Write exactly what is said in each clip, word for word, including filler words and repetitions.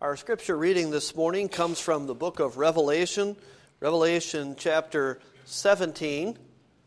Our scripture reading this morning comes from the book of Revelation, Revelation chapter seventeen.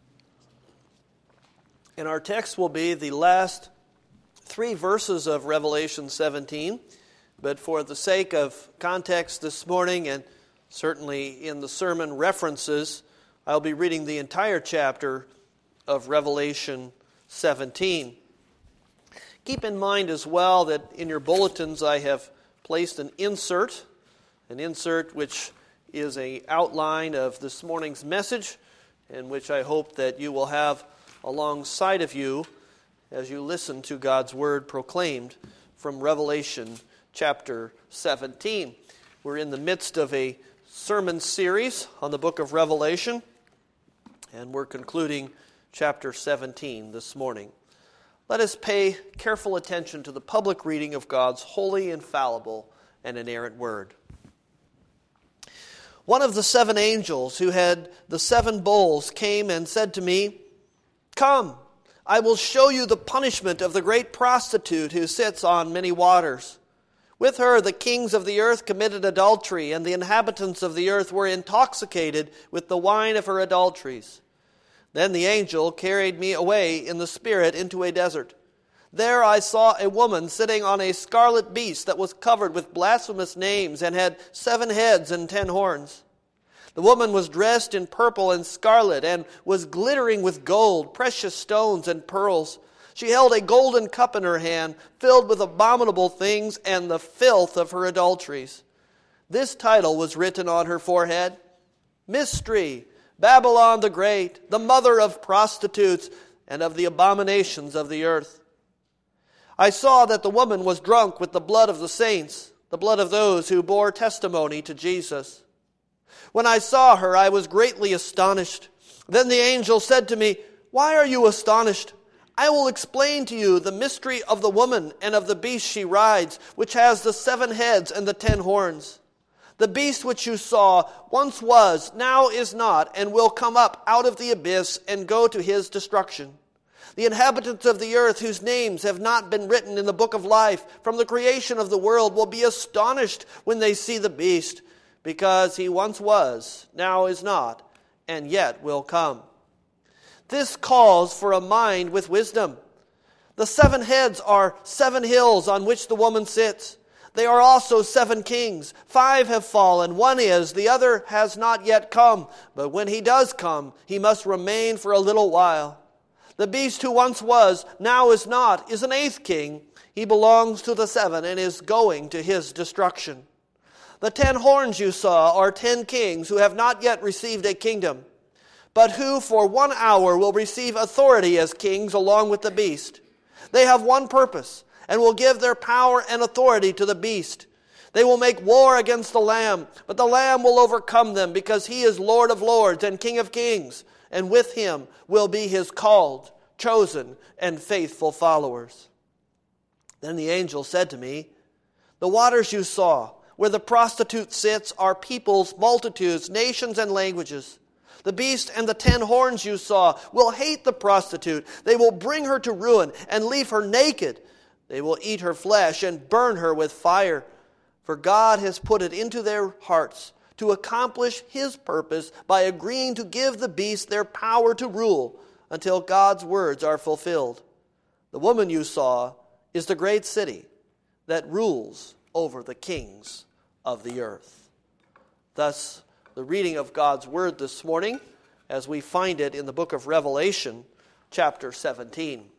And our text will be the last three verses of Revelation seventeen. But for the sake of context this morning, and certainly in the sermon references, I'll be reading the entire chapter of Revelation seventeen. Keep in mind as well that in your bulletins I have placed an insert, an insert which is an outline of this morning's message, and which I hope that you will have alongside of you as you listen to God's Word proclaimed from Revelation chapter seventeen. We're in the midst of a sermon series on the book of Revelation, and we're concluding chapter seventeen this morning. Let us pay careful attention to the public reading of God's holy, infallible, and inerrant Word. One of the seven angels who had the seven bowls came and said to me, "Come, I will show you the punishment of the great prostitute who sits on many waters. With her the kings of the earth committed adultery, and the inhabitants of the earth were intoxicated with the wine of her adulteries." Then the angel carried me away in the Spirit into a desert. There I saw a woman sitting on a scarlet beast that was covered with blasphemous names and had seven heads and ten horns. The woman was dressed in purple and scarlet and was glittering with gold, precious stones, and pearls. She held a golden cup in her hand, filled with abominable things and the filth of her adulteries. This title was written on her forehead: Mystery, Babylon the Great, the mother of prostitutes and of the abominations of the earth. I saw that the woman was drunk with the blood of the saints, the blood of those who bore testimony to Jesus. When I saw her, I was greatly astonished. Then the angel said to me, "Why are you astonished? I will explain to you the mystery of the woman and of the beast she rides, which has the seven heads and the ten horns. The beast which you saw once was, now is not, and will come up out of the abyss and go to his destruction. The inhabitants of the earth, whose names have not been written in the book of life from the creation of the world, will be astonished when they see the beast, because he once was, now is not, and yet will come. This calls for a mind with wisdom. The seven heads are seven hills on which the woman sits. They are also seven kings. Five have fallen, one is, the other has not yet come. But when he does come, he must remain for a little while. The beast who once was, now is not, is an eighth king. He belongs to the seven and is going to his destruction. The ten horns you saw are ten kings who have not yet received a kingdom, but who for one hour will receive authority as kings along with the beast. They have one purpose, and will give their power and authority to the beast. They will make war against the Lamb, but the Lamb will overcome them, because he is Lord of lords and King of kings, and with him will be his called, chosen, and faithful followers. Then the angel said to me, "The waters you saw, where the prostitute sits, are peoples, multitudes, nations, and languages. The beast and the ten horns you saw will hate the prostitute. They will bring her to ruin and leave her naked. They will eat her flesh and burn her with fire. For God has put it into their hearts to accomplish his purpose by agreeing to give the beast their power to rule until God's words are fulfilled. The woman you saw is the great city that rules over the kings of the earth." Thus, the reading of God's Word this morning as we find it in the book of Revelation, chapter seventeen.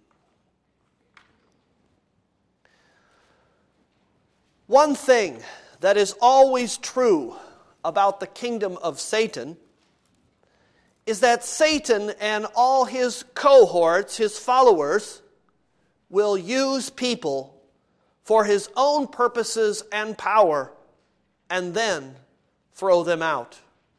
One thing that is always true about the kingdom of Satan is that Satan and all his cohorts, his followers, will use people for his own purposes and power and then throw them out.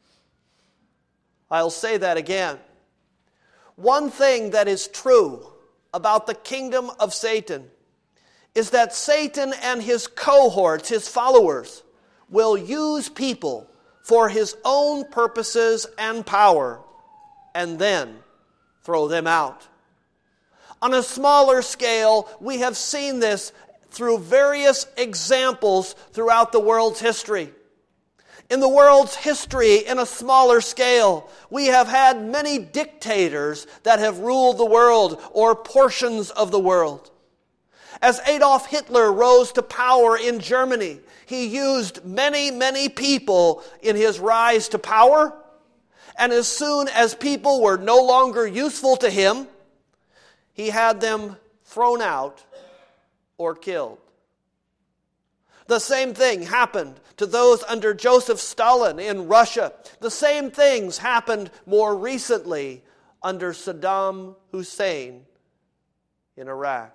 I'll say that again. One thing that is true about the kingdom of Satan is that Satan and his cohorts, his followers, will use people for his own purposes and power and then throw them out. On a smaller scale, we have seen this through various examples throughout the world's history. In the world's history, in a smaller scale, we have had many dictators that have ruled the world or portions of the world. As Adolf Hitler rose to power in Germany, he used many, many people in his rise to power. And as soon as people were no longer useful to him, he had them thrown out or killed. The same thing happened to those under Joseph Stalin in Russia. The same things happened more recently under Saddam Hussein in Iraq.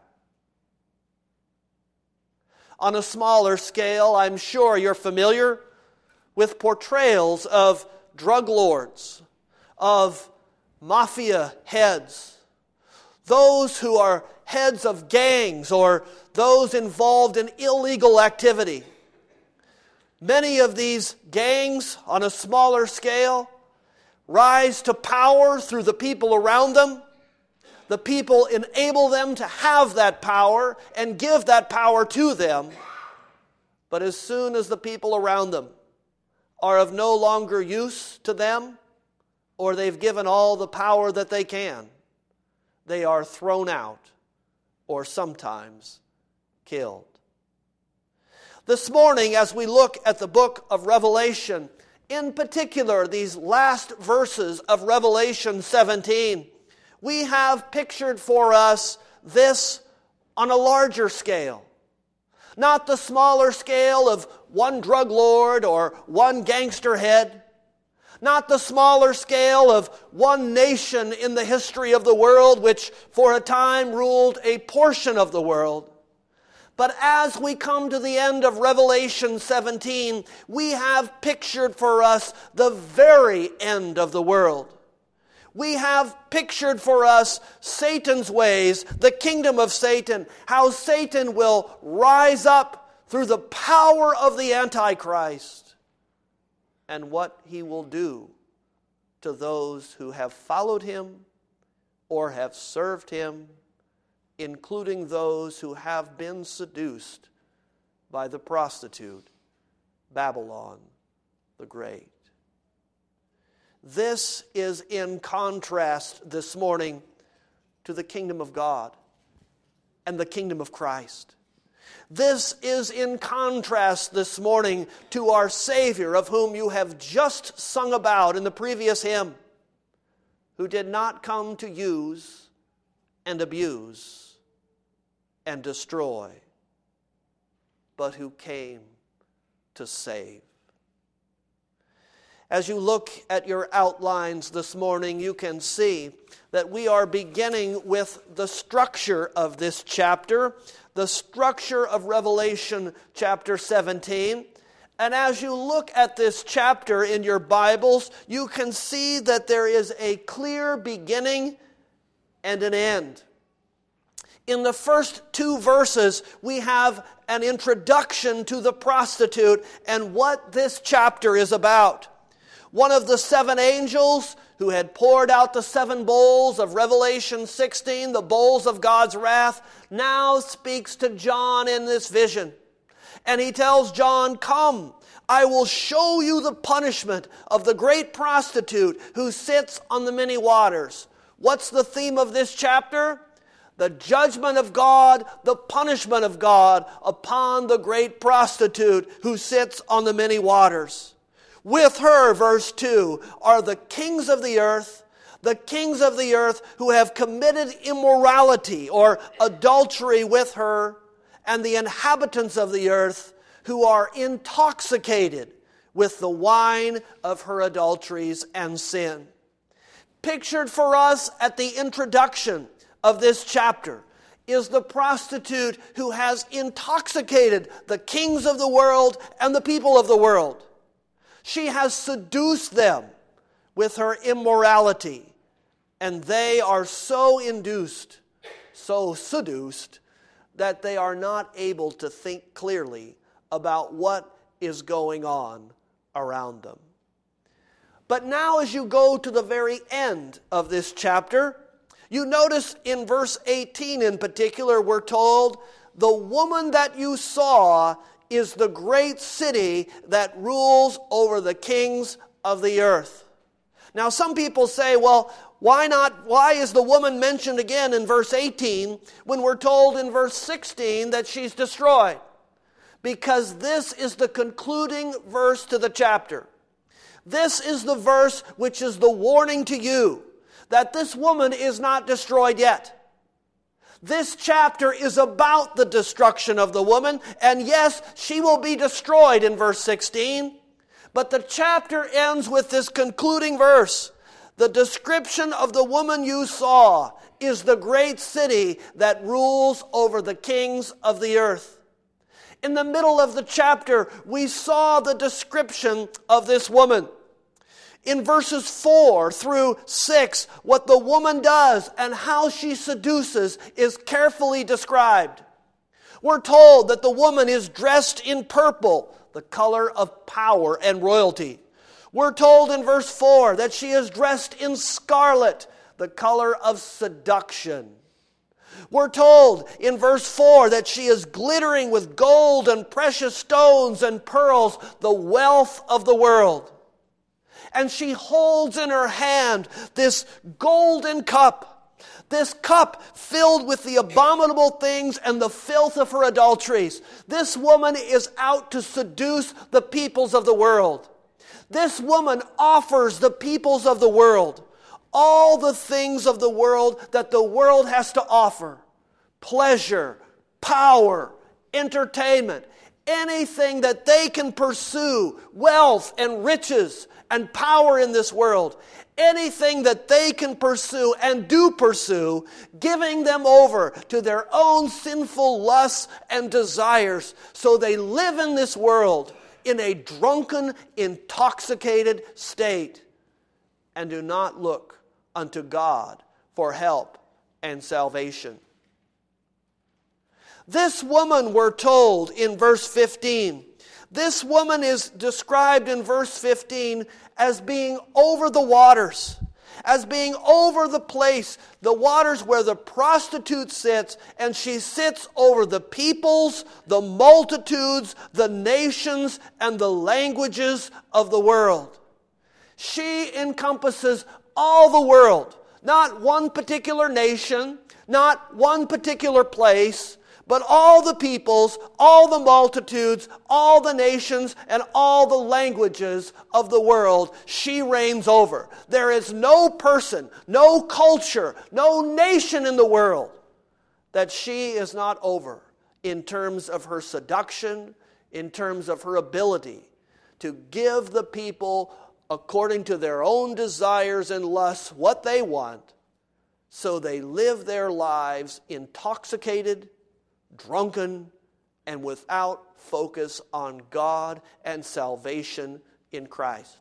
On a smaller scale, I'm sure you're familiar with portrayals of drug lords, of mafia heads, those who are heads of gangs or those involved in illegal activity. Many of these gangs, on a smaller scale, rise to power through the people around them. The people enable them to have that power and give that power to them. But as soon as the people around them are of no longer use to them, or they've given all the power that they can, they are thrown out or sometimes killed. This morning, as we look at the book of Revelation, in particular these last verses of Revelation seventeen, we have pictured for us this on a larger scale. Not the smaller scale of one drug lord or one gangster head. Not the smaller scale of one nation in the history of the world which for a time ruled a portion of the world. But as we come to the end of Revelation seventeen, we have pictured for us the very end of the world. We have pictured for us Satan's ways, the kingdom of Satan, how Satan will rise up through the power of the Antichrist, and what he will do to those who have followed him or have served him, including those who have been seduced by the prostitute, Babylon the Great. This is in contrast this morning to the kingdom of God and the kingdom of Christ. This is in contrast this morning to our Savior, of whom you have just sung about in the previous hymn, who did not come to use and abuse and destroy, but who came to save. As you look at your outlines this morning, you can see that we are beginning with the structure of this chapter, the structure of Revelation chapter seventeen. And as you look at this chapter in your Bibles, you can see that there is a clear beginning and an end. In the first two verses, we have an introduction to the prostitute and what this chapter is about. One of the seven angels who had poured out the seven bowls of Revelation sixteen, the bowls of God's wrath, now speaks to John in this vision. And he tells John, "Come, I will show you the punishment of the great prostitute who sits on the many waters." What's the theme of this chapter? The judgment of God, the punishment of God upon the great prostitute who sits on the many waters. With her, verse two, are the kings of the earth, the kings of the earth who have committed immorality or adultery with her, and the inhabitants of the earth who are intoxicated with the wine of her adulteries and sin. Pictured for us at the introduction of this chapter is the prostitute who has intoxicated the kings of the world and the people of the world. She has seduced them with her immorality, and they are so induced, so seduced, that they are not able to think clearly about what is going on around them. But now as you go to the very end of this chapter, you notice in verse eighteen in particular, we're told the woman that you saw is the great city that rules over the kings of the earth. Now some people say, well, why not, why is the woman mentioned again in verse eighteen when we're told in verse sixteen that she's destroyed? Because this is the concluding verse to the chapter. This is the verse which is the warning to you that this woman is not destroyed yet. This chapter is about the destruction of the woman, and yes, she will be destroyed in verse sixteen, but the chapter ends with this concluding verse. The description of the woman you saw is the great city that rules over the kings of the earth. In the middle of the chapter, we saw the description of this woman. In verses four through six, what the woman does and how she seduces is carefully described. We're told that the woman is dressed in purple, the color of power and royalty. We're told in verse four that she is dressed in scarlet, the color of seduction. We're told in verse four that she is glittering with gold and precious stones and pearls, the wealth of the world. And she holds in her hand this golden cup, this cup filled with the abominable things and the filth of her adulteries. This woman is out to seduce the peoples of the world. This woman offers the peoples of the world all the things of the world that the world has to offer. Pleasure, power, entertainment, anything that they can pursue, wealth and riches and power in this world, anything that they can pursue and do pursue, giving them over to their own sinful lusts and desires. So they live in this world in a drunken, intoxicated state and do not look unto God for help and salvation. This woman, we're told in verse fifteen, this woman is described in verse fifteen as being over the waters, as being over the place, the waters where the prostitute sits, and she sits over the peoples, the multitudes, the nations, and the languages of the world. She encompasses all the world, not one particular nation, not one particular place, but all the peoples, all the multitudes, all the nations, and all the languages of the world she reigns over. There is no person, no culture, no nation in the world that she is not over in terms of her seduction, in terms of her ability to give the people, according to their own desires and lusts, what they want, so they live their lives intoxicated, drunken, and without focus on God and salvation in Christ.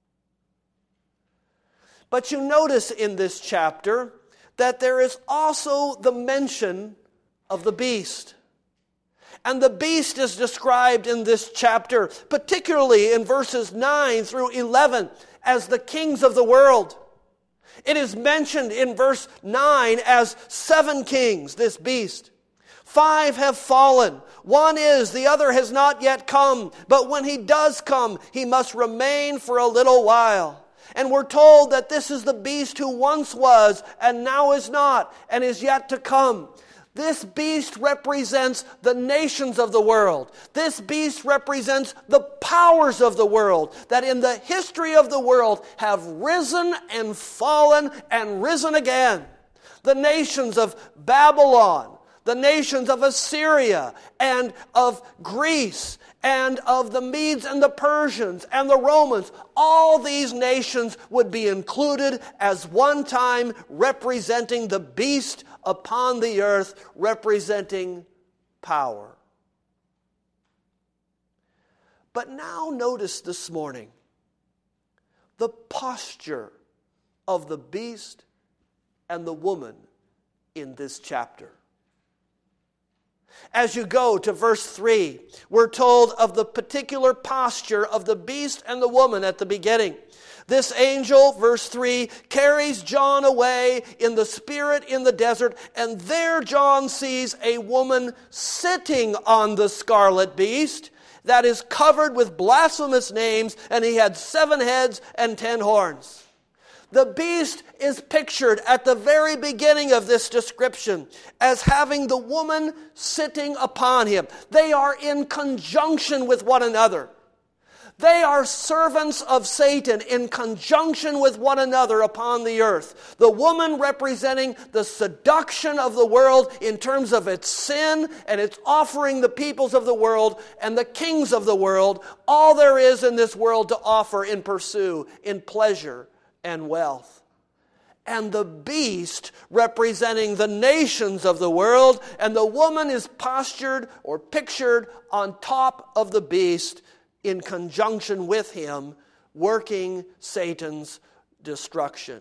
But you notice in this chapter that there is also the mention of the beast. And the beast is described in this chapter, particularly in verses nine through eleven, as the kings of the world. It is mentioned in verse nine as seven kings, this beast. Five have fallen. One is, the other has not yet come. But when he does come, he must remain for a little while. And we're told that this is the beast who once was and now is not and is yet to come. This beast represents the nations of the world. This beast represents the powers of the world that in the history of the world have risen and fallen and risen again. The nations of Babylon, the nations of Assyria and of Greece and of the Medes and the Persians and the Romans, all these nations would be included as one time representing the beast upon the earth, representing power. But now notice this morning the posture of the beast and the woman in this chapter. As you go to verse three, we're told of the particular posture of the beast and the woman at the beginning. This angel, verse three, carries John away in the spirit in the desert, and there John sees a woman sitting on the scarlet beast that is covered with blasphemous names, and he had seven heads and ten horns. The beast is pictured at the very beginning of this description as having the woman sitting upon him. They are in conjunction with one another. They are servants of Satan in conjunction with one another upon the earth. The woman representing the seduction of the world in terms of its sin and its offering the peoples of the world and the kings of the world all there is in this world to offer in pursue, in pleasure and wealth. And the beast representing the nations of the world, and the woman is postured or pictured on top of the beast in conjunction with him, working Satan's destruction.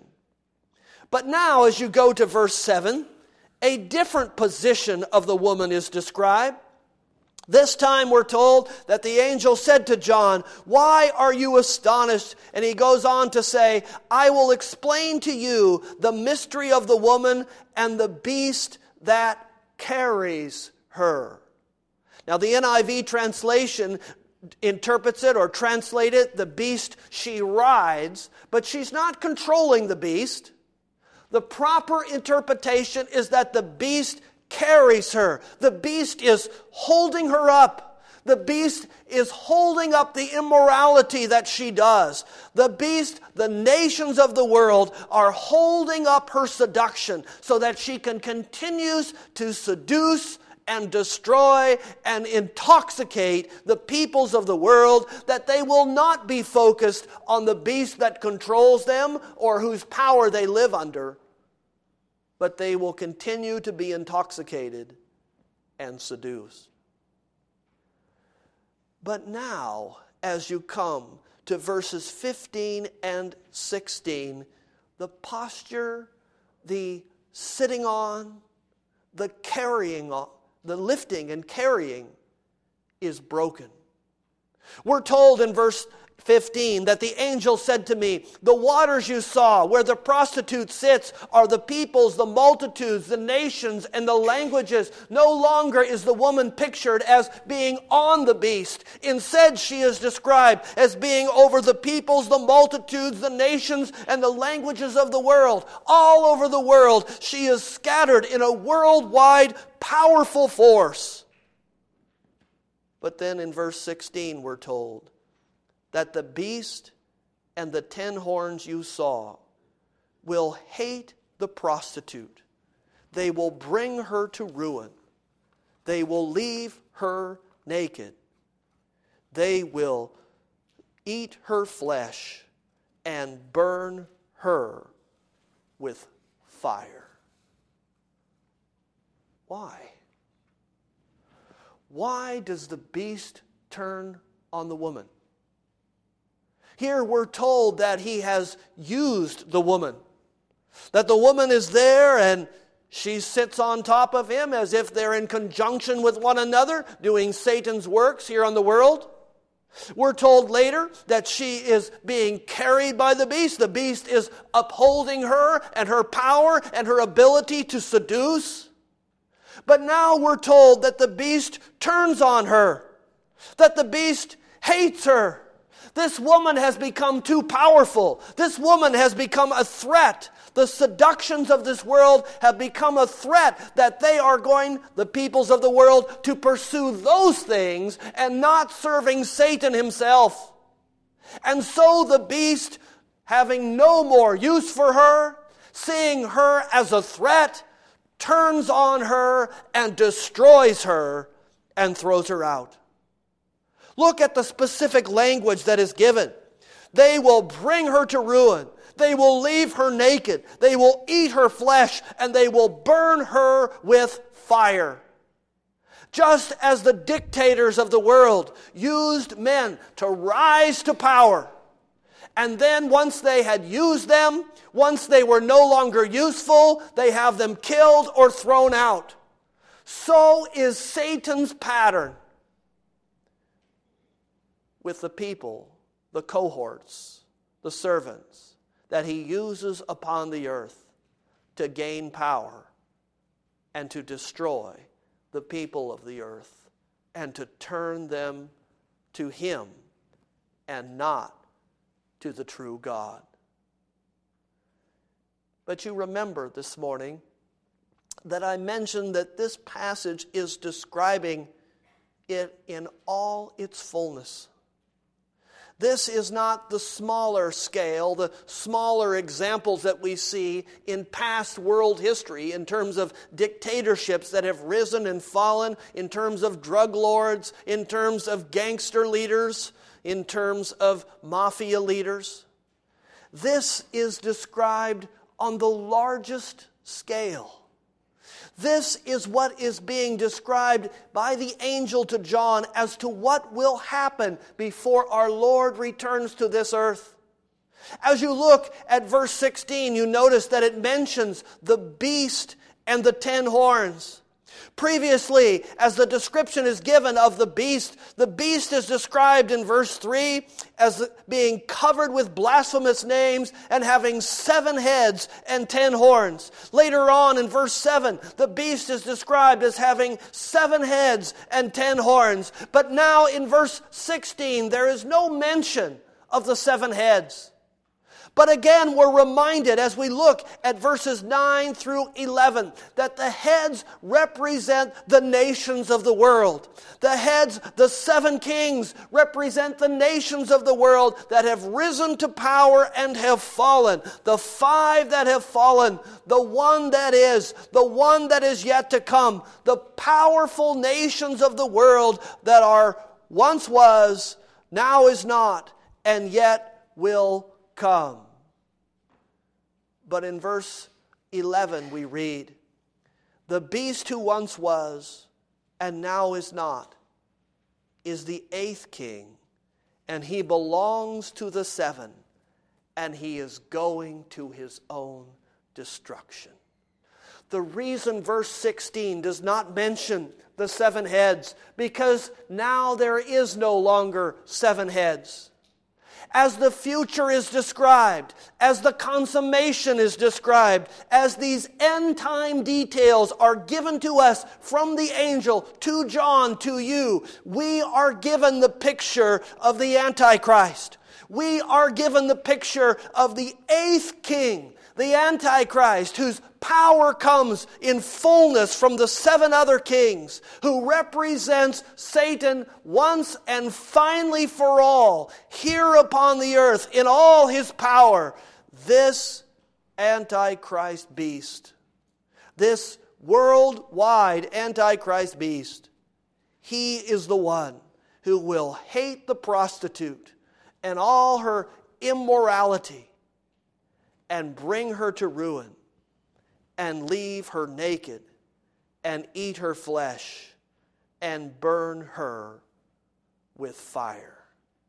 But now, as you go to verse seven, a different position of the woman is described. This time we're told that the angel said to John, "Why are you astonished?" And he goes on to say, "I will explain to you the mystery of the woman and the beast that carries her." Now the N I V translation interprets it or translates it, the beast she rides, but she's not controlling the beast. The proper interpretation is that the beast carries her. The beast is holding her up. The beast is holding up the immorality that she does. The beast, the nations of the world, are holding up her seduction so that she can continue to seduce and destroy and intoxicate the peoples of the world, that they will not be focused on the beast that controls them or whose power they live under, but they will continue to be intoxicated and seduced. But now, as you come to verses fifteen and sixteen, the posture, the sitting on, the carrying on, the lifting and carrying is broken. We're told in verse fifteen that the angel said to me, "The waters you saw where the prostitute sits are the peoples, the multitudes, the nations, and the languages. No longer is the woman pictured as being on the beast. Instead, she is described as being over the peoples, the multitudes, the nations, and the languages of the world. All over the world, she is scattered in a worldwide powerful force." But then in verse sixteen, we're told that the beast and the ten horns you saw will hate the prostitute. They will bring her to ruin. They will leave her naked. They will eat her flesh and burn her with fire. Why? Why does the beast turn on the woman? Here we're told that he has used the woman. That the woman is there and she sits on top of him as if they're in conjunction with one another, doing Satan's works here on the world. We're told later that she is being carried by the beast. The beast is upholding her and her power and her ability to seduce. But now we're told that the beast turns on her, that the beast hates her. This woman has become too powerful. This woman has become a threat. The seductions of this world have become a threat that they are going, the peoples of the world, to pursue those things and not serving Satan himself. And so the beast, having no more use for her, seeing her as a threat, turns on her and destroys her and throws her out. Look at the specific language that is given. They will bring her to ruin. They will leave her naked. They will eat her flesh, and they will burn her with fire. Just as the dictators of the world used men to rise to power, and then once they had used them, once they were no longer useful, they have them killed or thrown out. So is Satan's pattern with the people, the cohorts, the servants that he uses upon the earth to gain power and to destroy the people of the earth and to turn them to him and not to the true God. But you remember this morning that I mentioned that this passage is describing it in all its fullness. This is not the smaller scale, the smaller examples that we see in past world history in terms of dictatorships that have risen and fallen, in terms of drug lords, in terms of gangster leaders, in terms of mafia leaders. This is described on the largest scale. This is what is being described by the angel to John as to what will happen before our Lord returns to this earth. As you look at verse sixteen, you notice that it mentions the beast and the ten horns. Previously, as the description is given of the beast, the beast is described in verse three as being covered with blasphemous names and having seven heads and ten horns. Later on in verse seven, the beast is described as having seven heads and ten horns. But now in verse sixteen, there is no mention of the seven heads. But again, we're reminded as we look at verses nine through eleven that the heads represent the nations of the world. The heads, the seven kings, represent the nations of the world that have risen to power and have fallen. The five that have fallen, the one that is, the one that is yet to come, the powerful nations of the world that are once was, now is not, and yet will come. But in verse eleven we read, the beast who once was and now is not is the eighth king, and he belongs to the seven, and he is going to his own destruction. The reason verse sixteen does not mention the seven heads, because now there is no longer seven heads. As the future is described, as the consummation is described, as these end time details are given to us from the angel to John, to you, we are given the picture of the Antichrist. We are given the picture of the eighth king, the Antichrist, whose power comes in fullness from the seven other kings, who represents Satan once and finally for all, here upon the earth in all his power. This Antichrist beast, this worldwide Antichrist beast, he is the one who will hate the prostitute and all her immorality and bring her to ruin and leave her naked and eat her flesh and burn her with fire.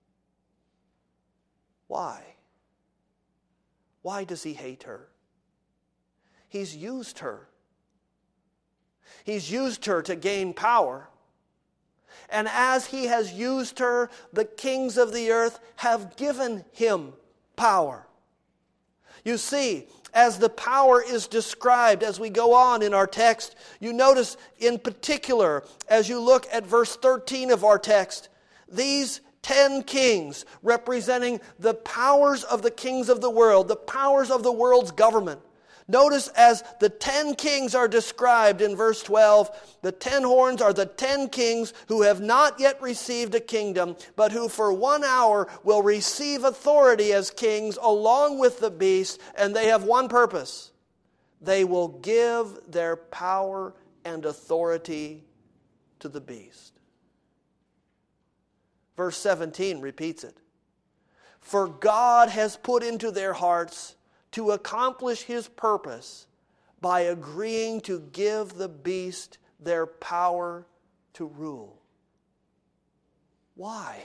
Why? Why does he hate her? He's used her. He's used her to gain power. And as he has used her, the kings of the earth have given him power. You see, as the power is described as we go on in our text, you notice in particular, as you look at verse thirteen of our text, these ten kings representing the powers of the kings of the world, the powers of the world's government. Notice as the ten kings are described in verse twelve, the ten horns are the ten kings who have not yet received a kingdom, but who for one hour will receive authority as kings along with the beast, and they have one purpose. They will give their power and authority to the beast. Verse seventeen repeats it. For God has put into their hearts to accomplish his purpose by agreeing to give the beast their power to rule. Why?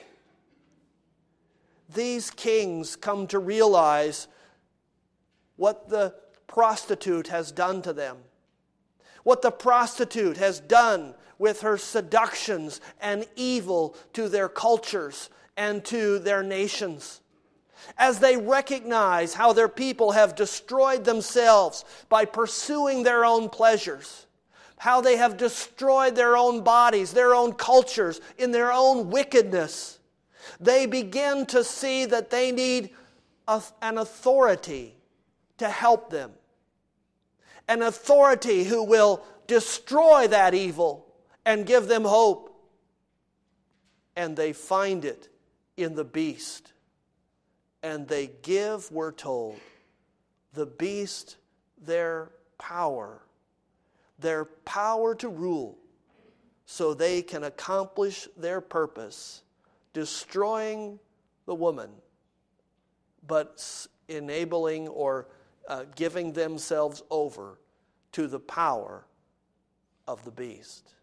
These kings come to realize what the prostitute has done to them, what the prostitute has done with her seductions and evil to their cultures and to their nations. As they recognize how their people have destroyed themselves by pursuing their own pleasures, how they have destroyed their own bodies, their own cultures, in their own wickedness, they begin to see that they need a, an authority to help them. An authority who will destroy that evil and give them hope. And they find it in the beast. And they give, we're told, the beast their power, their power to rule, so they can accomplish their purpose, destroying the woman, but enabling or uh, giving themselves over to the power of the beast.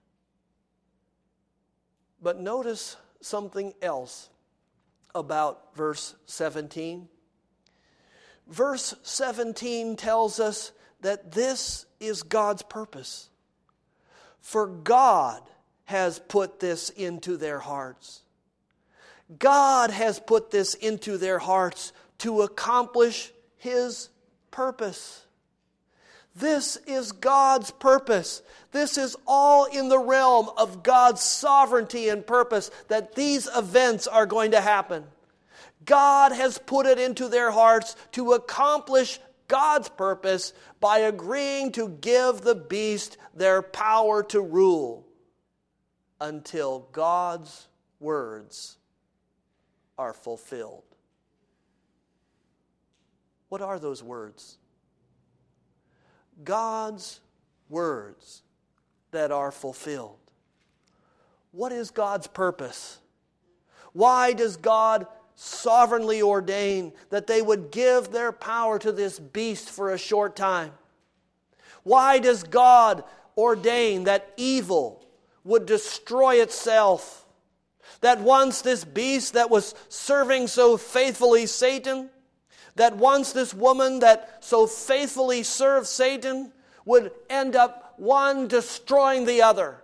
But notice something else about verse seventeen. Verse seventeen tells us that this is God's purpose. For God has put this into their hearts. God has put this into their hearts to accomplish His purpose. This is God's purpose. This is all in the realm of God's sovereignty and purpose that these events are going to happen. God has put it into their hearts to accomplish God's purpose by agreeing to give the beast their power to rule until God's words are fulfilled. What are those words? God's words that are fulfilled. What is God's purpose? Why does God sovereignly ordain that they would give their power to this beast for a short time? Why does God ordain that evil would destroy itself? That once this beast that was serving so faithfully Satan, that once this woman that so faithfully served Satan would end up one destroying the other.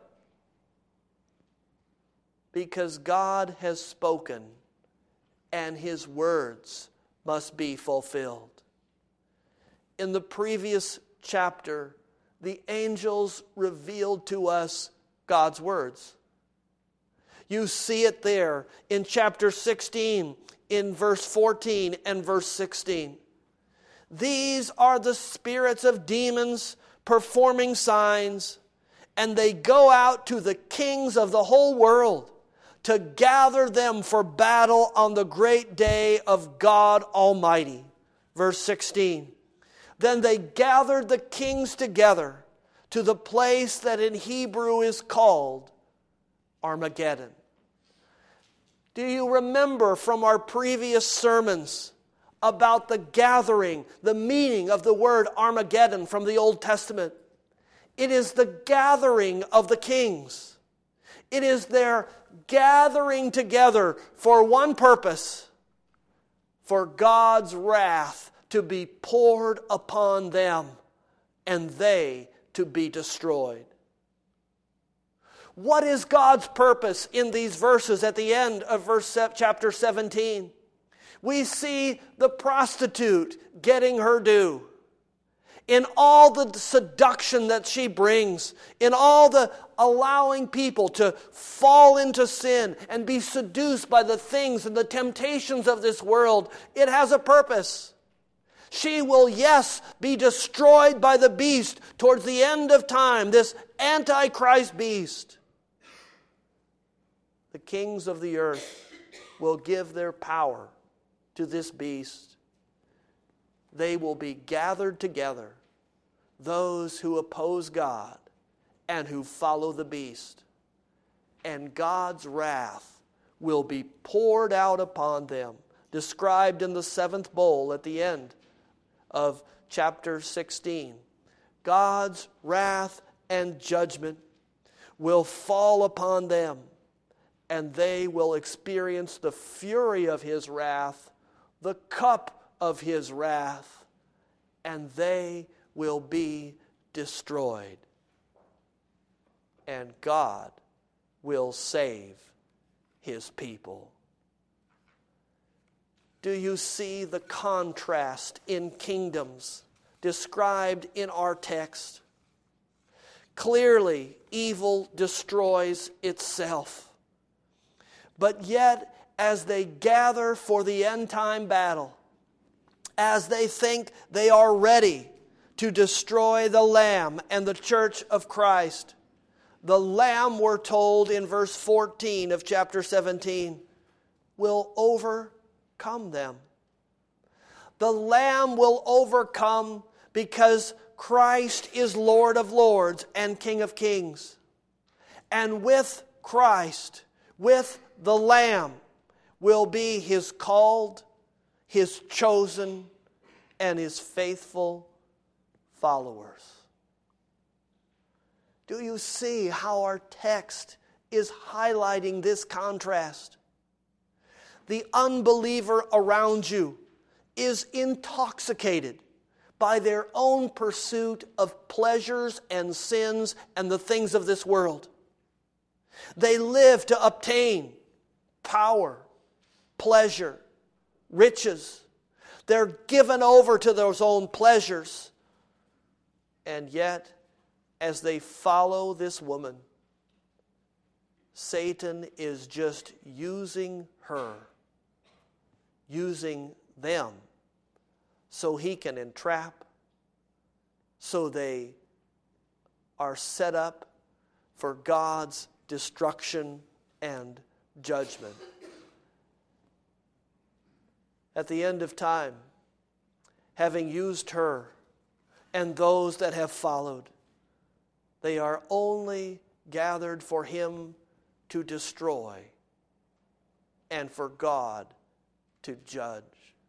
Because God has spoken and His words must be fulfilled. In the previous chapter, the angels revealed to us God's words. You see it there in chapter sixteen, in verse fourteen and verse sixteen. These are the spirits of demons performing signs, and they go out to the kings of the whole world to gather them for battle on the great day of God Almighty. Verse sixteen. Then they gathered the kings together to the place that in Hebrew is called Armageddon. Do you remember from our previous sermons about the gathering, the meaning of the word Armageddon from the Old Testament? It is the gathering of the kings. It is their gathering together for one purpose, for God's wrath to be poured upon them and they to be destroyed. What is God's purpose in these verses at the end of verse chapter seventeen? We see the prostitute getting her due. In all the seduction that she brings, in all the allowing people to fall into sin and be seduced by the things and the temptations of this world, it has a purpose. She will, yes, be destroyed by the beast towards the end of time, this Antichrist beast. The kings of the earth will give their power to this beast. They will be gathered together, those who oppose God and who follow the beast. And God's wrath will be poured out upon them, described in the seventh bowl at the end of chapter sixteen. God's wrath and judgment will fall upon them, and they will experience the fury of His wrath, the cup of His wrath, and they will be destroyed. and God will save his people. Do you see the contrast in kingdoms described in our text? Clearly, evil destroys itself. But yet, as they gather for the end-time battle, as they think they are ready to destroy the Lamb and the church of Christ, the Lamb, we're told in verse fourteen of chapter seventeen, will overcome them. The Lamb will overcome because Christ is Lord of lords and King of kings. And with Christ, with the Lamb, will be his called, his chosen, and his faithful followers. Do you see how our text is highlighting this contrast? The unbeliever around you is intoxicated by their own pursuit of pleasures and sins and the things of this world. They live to obtain power, pleasure, riches. They're given over to those own pleasures. And yet, as they follow this woman, Satan is just using her, using them, so he can entrap, so they are set up for God's destruction and judgment. At the end of time, having used her and those that have followed, they are only gathered for him to destroy and for God to judge.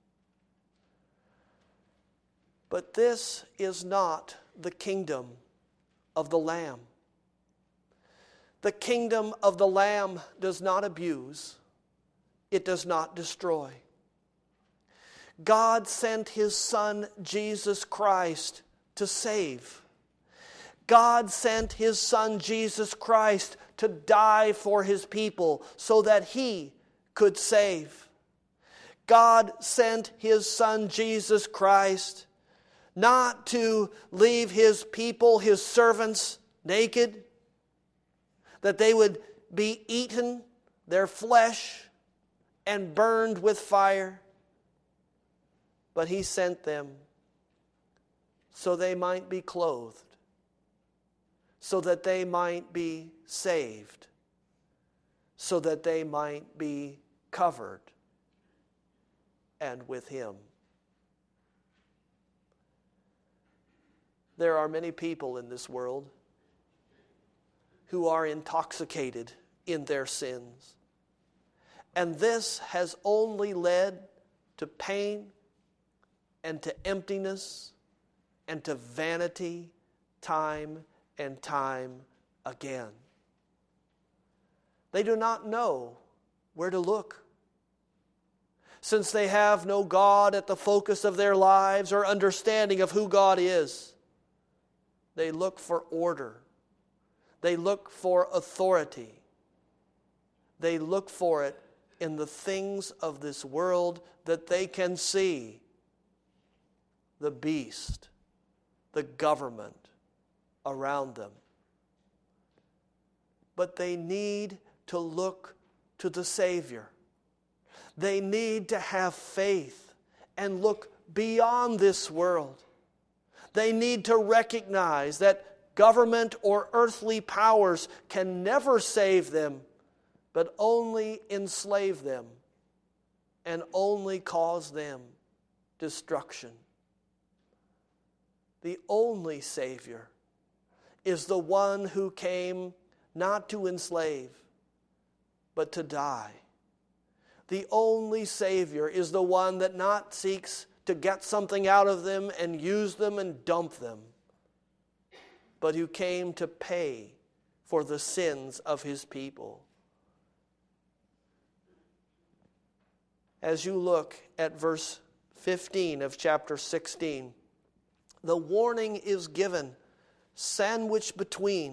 But this is not the kingdom of the Lamb. The kingdom of the Lamb does not abuse. It does not destroy. God sent his Son, Jesus Christ, to save. God sent his Son, Jesus Christ, to die for his people so that he could save. God sent his Son, Jesus Christ, not to leave his people, his servants, naked, that they would be eaten, their flesh, and burned with fire. But he sent them so they might be clothed, so that they might be saved, so that they might be covered and with him. There are many people in this world who are intoxicated in their sins. And this has only led to pain and to emptiness and to vanity time and time again. They do not know where to look. Since they have no God at the focus of their lives or understanding of who God is, they look for order. They look for authority. They look for it in the things of this world that they can see. The beast, the government around them. But they need to look to the Savior. They need to have faith and look beyond this world. They need to recognize that government or earthly powers can never save them, but only enslave them and only cause them destruction. The only Savior is the one who came not to enslave, but to die. The only Savior is the one that not seeks to get something out of them and use them and dump them, but who came to pay for the sins of his people. As you look at verse fifteen of chapter sixteen, the warning is given, sandwiched between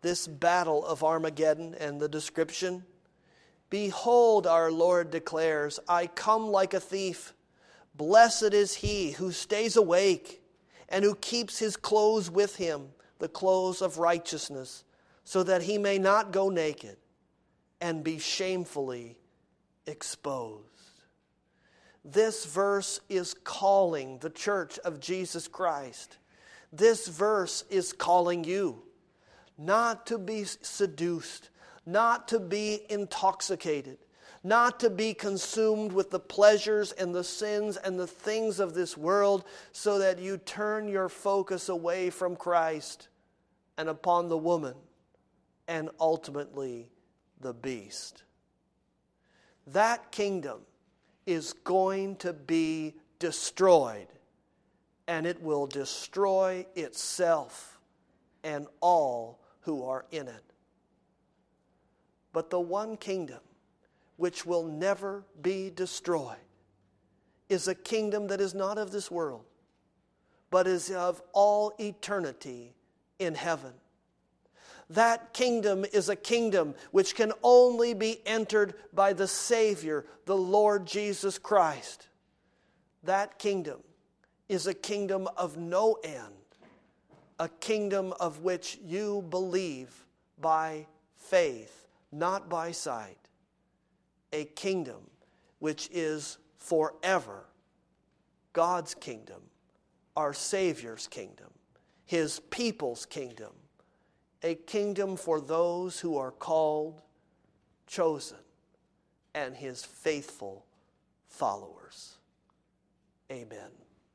this battle of Armageddon and the description. Behold, our Lord declares, I come like a thief. Blessed is he who stays awake and who keeps his clothes with him, the clothes of righteousness, so that he may not go naked and be shamefully exposed. This verse is calling the church of Jesus Christ. This verse is calling you not to be seduced, not to be intoxicated, not to be consumed with the pleasures and the sins and the things of this world, so that you turn your focus away from Christ and upon the woman and ultimately the beast. That kingdom is going to be destroyed, and it will destroy itself and all who are in it. But the one kingdom which will never be destroyed is a kingdom that is not of this world, but is of all eternity in heaven. That kingdom is a kingdom which can only be entered by the Savior, the Lord Jesus Christ. That kingdom is a kingdom of no end, a kingdom of which you believe by faith, not by sight. A kingdom which is forever God's kingdom, our Savior's kingdom, His people's kingdom, a kingdom for those who are called, chosen, and His faithful followers. Amen.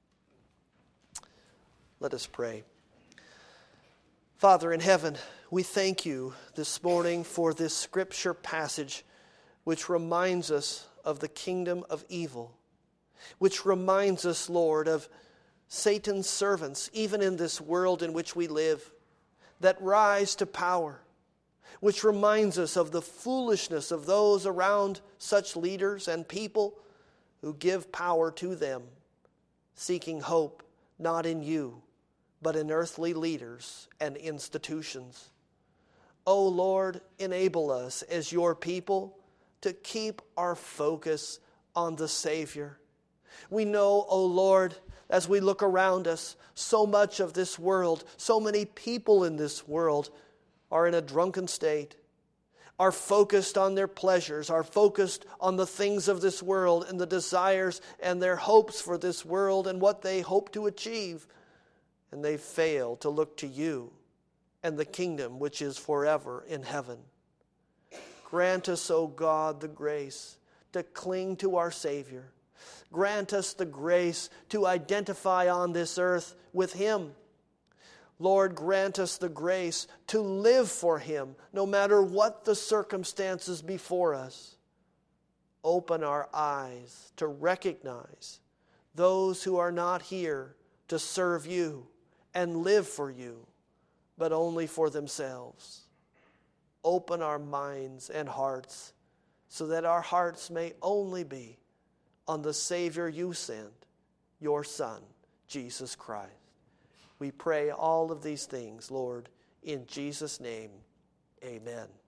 Let us pray. Father in heaven, we thank you this morning for this scripture passage which reminds us of the kingdom of evil, which reminds us, Lord, of Satan's servants, even in this world in which we live, that rise to power, which reminds us of the foolishness of those around such leaders and people who give power to them, seeking hope not in you, but in earthly leaders and institutions. O Lord, enable us as your people to keep our focus on the Savior. We know, O Lord, as we look around us, so much of this world, so many people in this world are in a drunken state, are focused on their pleasures, are focused on the things of this world and the desires and their hopes for this world and what they hope to achieve. And they fail to look to you and the kingdom which is forever in heaven. Grant us, O God, the grace to cling to our Savior. Grant us the grace to identify on this earth with Him. Lord, grant us the grace to live for Him, no matter what the circumstances before us. Open our eyes to recognize those who are not here to serve you and live for you, but only for themselves. Open our minds and hearts so that our hearts may only be on the Savior you sent, your Son, Jesus Christ. We pray all of these things, Lord, in Jesus' name, amen.